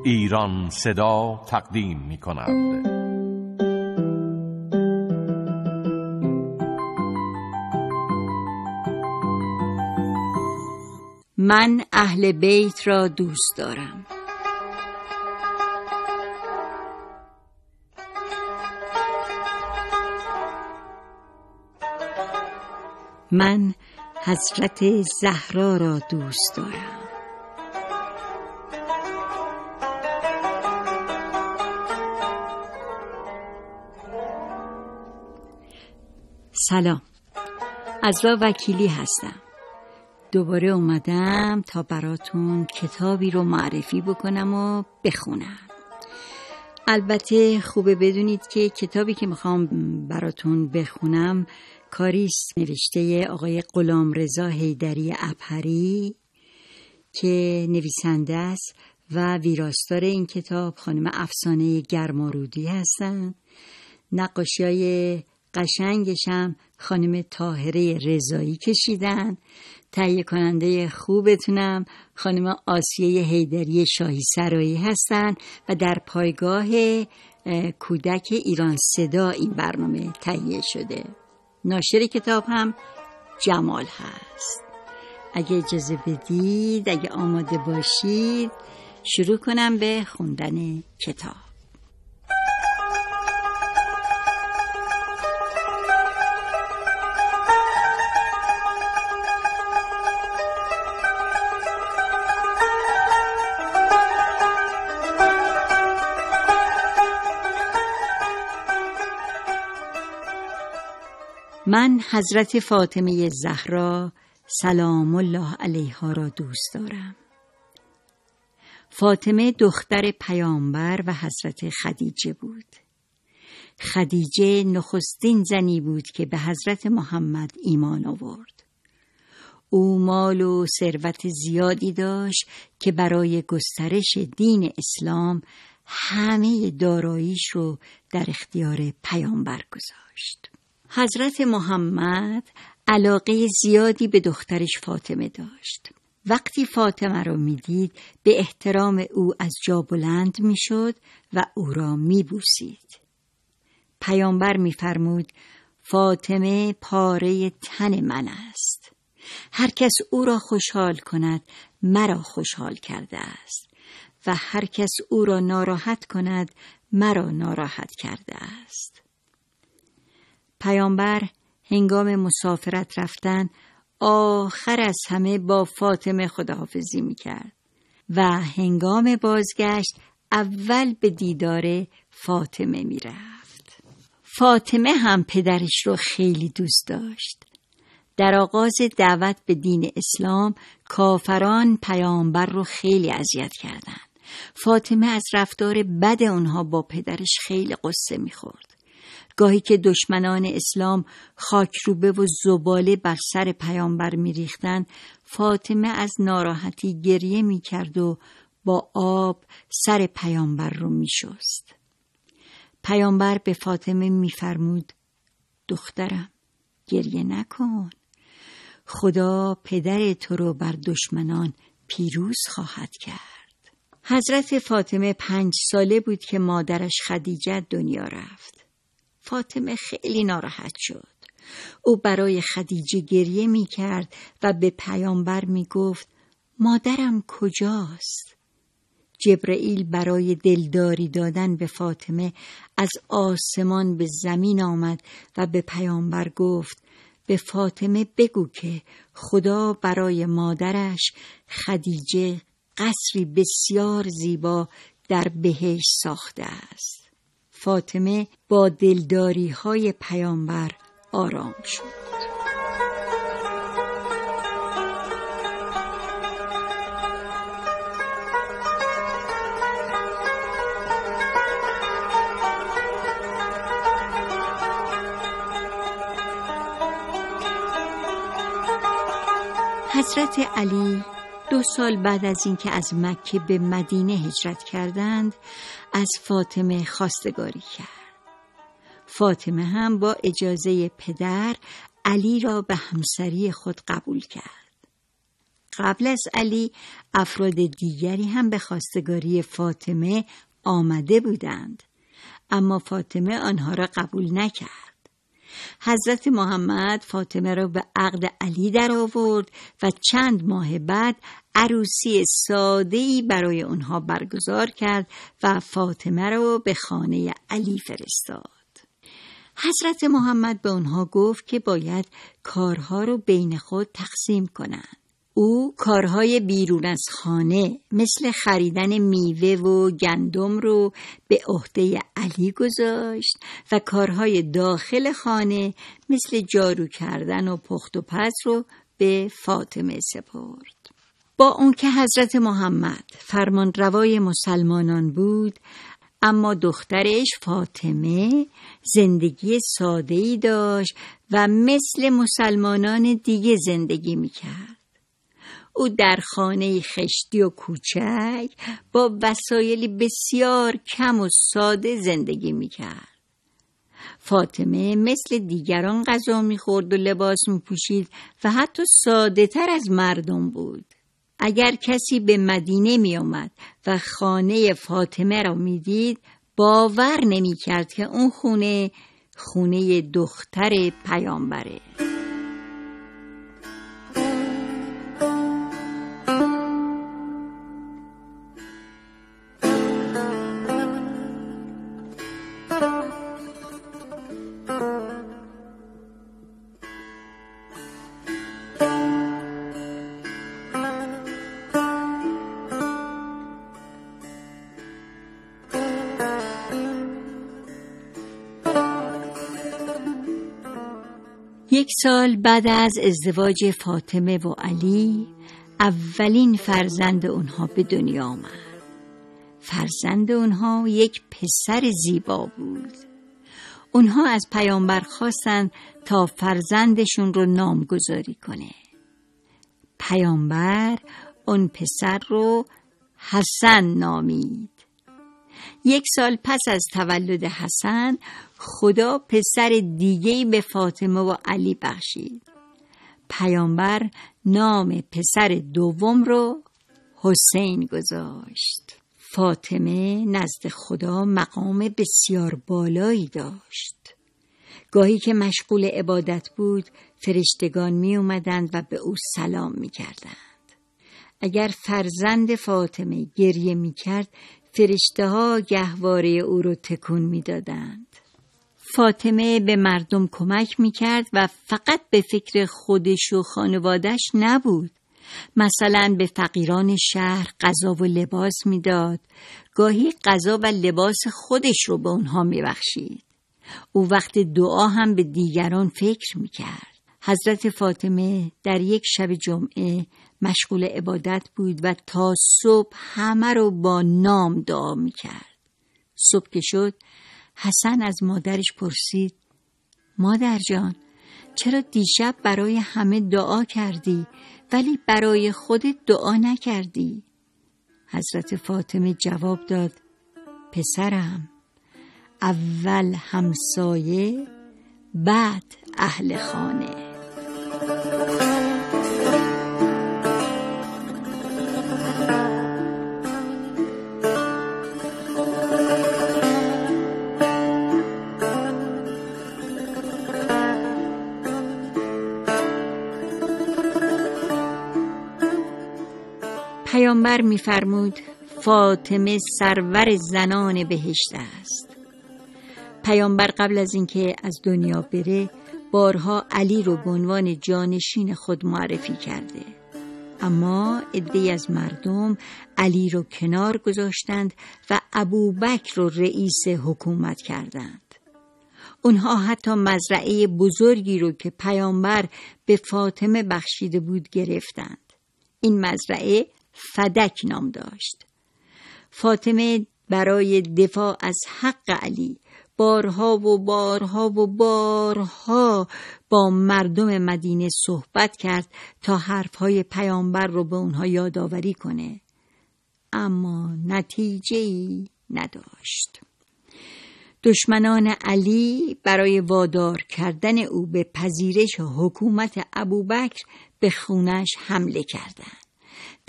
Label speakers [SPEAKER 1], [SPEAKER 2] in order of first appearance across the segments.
[SPEAKER 1] ایران صدا تقدیم می‌کند.
[SPEAKER 2] من اهل بیت را دوست دارم. من حضرت زهرا را دوست دارم. سلام، عزرا وکیلی هستم. دوباره اومدم تا براتون کتابی رو معرفی بکنم و بخونم. البته خوبه بدونید که کتابی که میخوام براتون بخونم کاریست نوشته آقای غلامرضا حیدری ابهری که نویسنده است و ویراستار این کتاب خانم افسانه گرمارودی هستن. نقاشی‌های قشنگش هم خانم طاهره رضایی کشیدن. تهیه کننده خوبتونم خانم آسیه حیدری شاهی سرایی هستن و در پایگاه کودک ایران صدا این برنامه تهیه شده. ناشر کتاب هم جمال هست. اگه اجازه بدید، اگه آماده باشید، شروع کنم به خوندن کتاب. من حضرت فاطمه زهرا سلام الله علیها را دوست دارم. فاطمه دختر پیامبر و حضرت خدیجه بود. خدیجه نخستین زنی بود که به حضرت محمد ایمان آورد. او مال و ثروت زیادی داشت که برای گسترش دین اسلام همه داراییش رو در اختیار پیامبر گذاشت. حضرت محمد علاقه زیادی به دخترش فاطمه داشت. وقتی فاطمه را میدید به احترام او از جا بلند میشد و او را میبوسید. پیامبر میفرمود فاطمه پاره تن من است. هر کس او را خوشحال کند مرا خوشحال کرده است و هر کس او را ناراحت کند مرا ناراحت کرده است. پیامبر هنگام مسافرت رفتن آخر از همه با فاطمه خداحافظی میکرد و هنگام بازگشت اول به دیدار فاطمه میرفت. فاطمه هم پدرش رو خیلی دوست داشت. در آغاز دعوت به دین اسلام کافران پیامبر رو خیلی اذیت کردند. فاطمه از رفتار بد اونها با پدرش خیلی قصه میخورد. گاهی که دشمنان اسلام خاکروبه و زباله بر سر پیامبر میریختند، فاطمه از ناراحتی گریه میکرد و با آب سر پیامبر رو میشست. پیامبر به فاطمه میفرمود دخترم گریه نکن. خدا پدر تو رو بر دشمنان پیروز خواهد کرد. حضرت فاطمه 5 ساله بود که مادرش خدیجه دنیا رفت. فاطمه خیلی ناراحت شد. او برای خدیجه گریه می کرد و به پیامبر می گفت مادرم کجاست؟ جبرئیل برای دلداری دادن به فاطمه از آسمان به زمین آمد و به پیامبر گفت به فاطمه بگو که خدا برای مادرش خدیجه قصری بسیار زیبا در بهشت ساخته است. فاطمه با دلداری‌های پیامبر آرام شد. حضرت علی 2 سال بعد از اینکه از مکه به مدینه هجرت کردند از فاطمه خواستگاری کرد. فاطمه هم با اجازه پدر علی را به همسری خود قبول کرد. قبل از علی افراد دیگری هم به خواستگاری فاطمه آمده بودند، اما فاطمه آنها را قبول نکرد. حضرت محمد فاطمه را به عقد علی در آورد و چند ماه بعد عروسی ساده‌ای برای آنها برگزار کرد و فاطمه را به خانه علی فرستاد. حضرت محمد به آنها گفت که باید کارها رو بین خود تقسیم کنند. او کارهای بیرون از خانه مثل خریدن میوه و گندم رو به عهده علی گذاشت و کارهای داخل خانه مثل جارو کردن و پخت و پز رو به فاطمه سپرد. با اون که حضرت محمد فرمان روای مسلمانان بود، اما دخترش فاطمه زندگی ساده‌ای داشت و مثل مسلمانان دیگه زندگی میکرد. او در خانه خشتی و کوچک با وسایلی بسیار کم و ساده زندگی میکرد. فاطمه مثل دیگران غذا میخورد و لباس میپوشید و حتی ساده تر از مردم بود. اگر کسی به مدینه می آمد و خانه فاطمه را می دید، باور نمی کرد که اون خونه دختر پیامبره. یک سال بعد از ازدواج فاطمه و علی، اولین فرزند اونها به دنیا آمد. فرزند اونها یک پسر زیبا بود. اونها از پیامبر خواستند تا فرزندشون رو نامگذاری کنه. پیامبر اون پسر رو حسن نامید. یک سال پس از تولد حسن، خدا پسر دیگه‌ای به فاطمه و علی بخشید. پیامبر نام پسر دوم رو حسین گذاشت. فاطمه نزد خدا مقام بسیار بالایی داشت. گاهی که مشغول عبادت بود، فرشتگان می اومدند و به او سلام می کردند. اگر فرزند فاطمه گریه می کرد، فرشته ها گهواره او رو تکون می دادند. فاطمه به مردم کمک می کرد و فقط به فکر خودش و خانوادش نبود. مثلا به فقیران شهر غذا و لباس می داد. گاهی غذا و لباس خودش رو به اونها می بخشید. او وقت دعا هم به دیگران فکر می کرد. حضرت فاطمه در یک شب جمعه مشغول عبادت بود و تا صبح همه رو با نام دعا می کرد. صبح که شد، حسن از مادرش پرسید: مادر جان، چرا دیشب برای همه دعا کردی ولی برای خودت دعا نکردی؟ حضرت فاطمه جواب داد: پسرم، اول همسایه بعد اهل خانه. پیامبر می‌فرمود فاطمه سرور زنان بهشت است. پیامبر قبل از اینکه از دنیا بره بارها علی رو به عنوان جانشین خود معرفی کرده، اما عده‌ای از مردم علی رو کنار گذاشتند و ابوبکر رو رئیس حکومت کردند. اونها حتی مزرعه بزرگی رو که پیامبر به فاطمه بخشیده بود گرفتند. این مزرعه فدک نام داشت. فاطمه برای دفاع از حق علی بارها با مردم مدینه صحبت کرد تا حرفهای پیامبر رو به اونها یادآوری کنه، اما نتیجه‌ای نداشت. دشمنان علی برای وادار کردن او به پذیرش حکومت ابوبکر به خونش حمله کردند.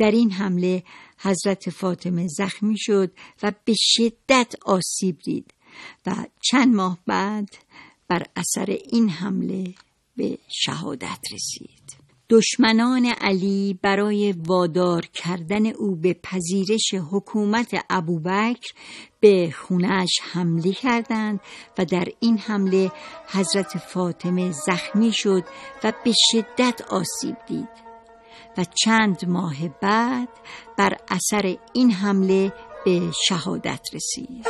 [SPEAKER 2] در این حمله حضرت فاطمه زخمی شد و به شدت آسیب دید و چند ماه بعد بر اثر این حمله به شهادت رسید. دشمنان علی برای وادار کردن او به پذیرش حکومت ابوبکر به خونه‌اش حمله کردند و در این حمله حضرت فاطمه زخمی شد و به شدت آسیب دید و چند ماه بعد بر اثر این حمله به شهادت رسید.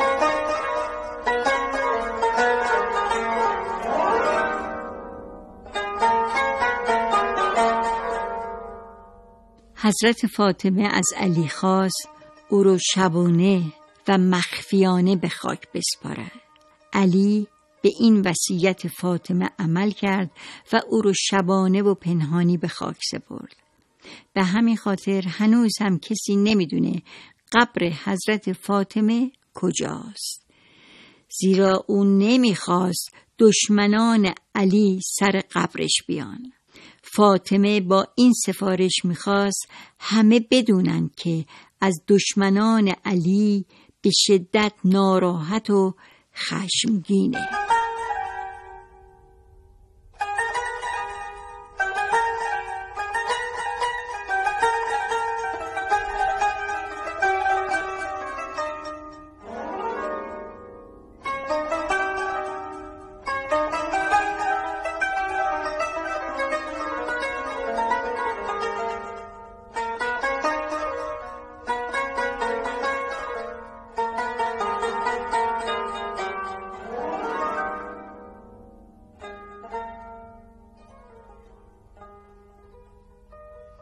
[SPEAKER 2] حضرت فاطمه از علی خواست او را شبانه و مخفیانه به خاک بسپارد. علی به این وصیت فاطمه عمل کرد و او را شبانه و پنهانی به خاک سپرد. به همین خاطر هنوز هم کسی نمیدونه قبر حضرت فاطمه کجاست، زیرا او نمیخواست دشمنان علی سر قبرش بیان. فاطمه با این سفارش میخواست همه بدونن که از دشمنان علی به شدت ناراحت و خشمگینه.